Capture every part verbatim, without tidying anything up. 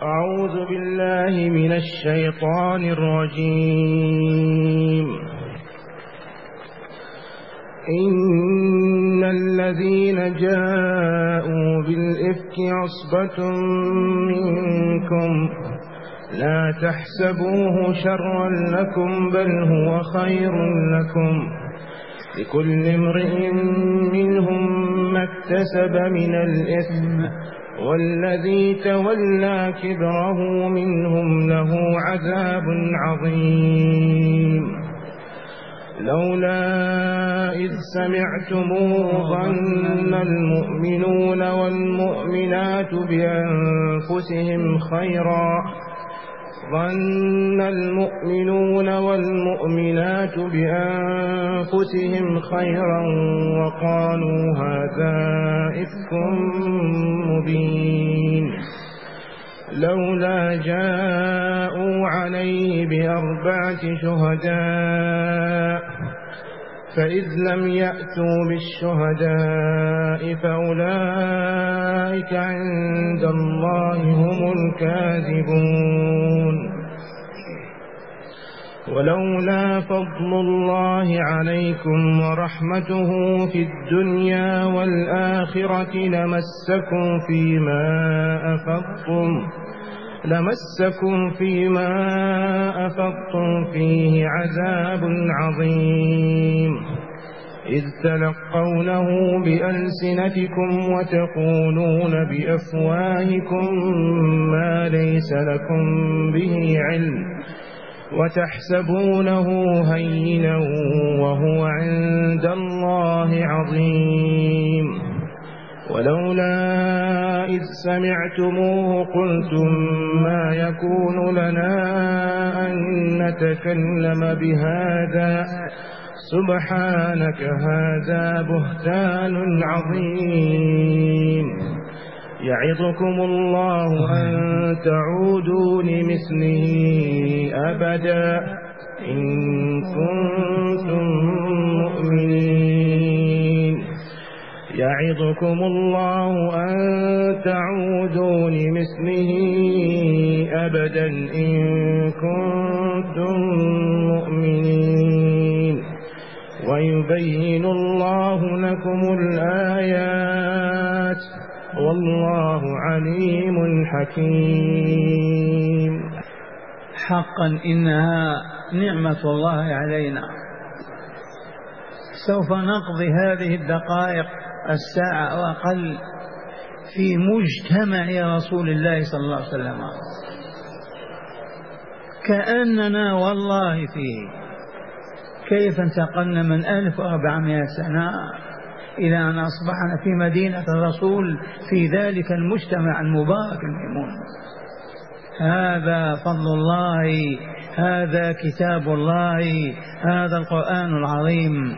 أعوذ بالله من الشيطان الرجيم. إن الذين جاءوا بالإفك عصبة منكم لا تحسبوه شرا لكم بل هو خير لكم، لكل امرئ منهم ما اكتسب من الإثم، والذي تولى كبره منهم له عذاب عظيم. لولا إذ سمعتموه ظن المؤمنون والمؤمنات بأنفسهم خيرا ظن المؤمنون والمؤمنات بأنفسهم خيرا وقالوا هذا إفك مبين. لولا جاءوا عليه بأربعة شهداء فإذ لم يأتوا بالشهداء فأولئك عند الله هم الكاذبون. ولولا فضل الله عليكم ورحمته في الدنيا والآخرة لمسكم فيما أفضتم لمسكم فيما أفضتم فيه عذاب عظيم، إذ تلقونه بألسنتكم وتقولون بأفواهكم ما ليس لكم به علم وتحسبونه هينا وهو عند الله عظيم. ولولا إذ سمعتموه قلتم ما يكون لنا أن نتكلم بهذا سبحانك هذا بهتان عظيم. يعظكم الله أن تعودوا لمثله أبدا إن كنتم مؤمنين. يعظكم الله أن تعودوا لمثله أبدا إن كنتم مؤمنين، ويبين الله لكم الآيات والله عليم حكيم. حقا إنها نعمة الله علينا. سوف نقضي هذه الدقائق الساعة أو أقل في مجتمع رسول الله صلى الله عليه وسلم، كأننا والله فيه. كيف انتقلنا من ألف وأربعمائة سنة إلى أن أصبحنا في مدينة الرسول في ذلك المجتمع المبارك الميمون. هذا فضل الله، هذا كتاب الله، هذا القرآن العظيم.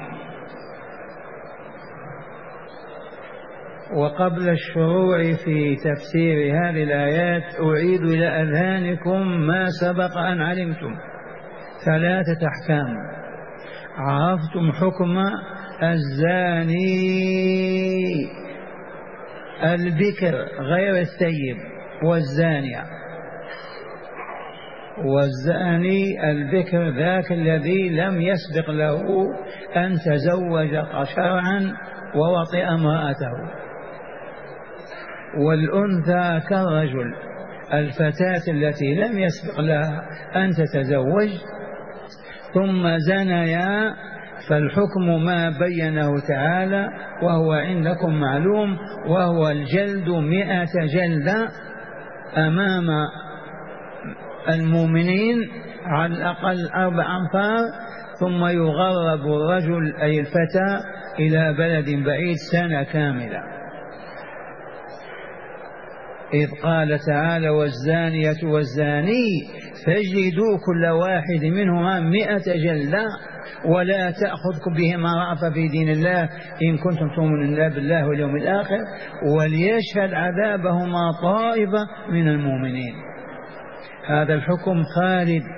وقبل الشروع في تفسير هذه الآيات أعيد إلى أذهانكم ما سبق أن علمتم. ثلاثة أحكام. عرفتم حكم الزاني البكر غير الثيب والزانية. والزاني البكر ذاك الذي لم يسبق له أن تزوج شرعا ووطئ امرأته. والأنثى كالرجل الفتاة التي لم يسبق لها أن تتزوج ثم زنيا، فالحكم ما بينه تعالى وهو عندكم معلوم، وهو الجلد مئة جلدة أمام المؤمنين على الأقل أربع أنفار، ثم يغرب الرجل أي الفتى إلى بلد بعيد سنة كاملة. إذ قال تعالى والزانية والزاني فاجلدوا كل واحد منهما مئة جلدة ولا تأخذكم بهما رأفة في دين الله إن كنتم تؤمنون بالله واليوم الآخر وليشهد عذابهما طائفة من المؤمنين. هذا الحكم خالد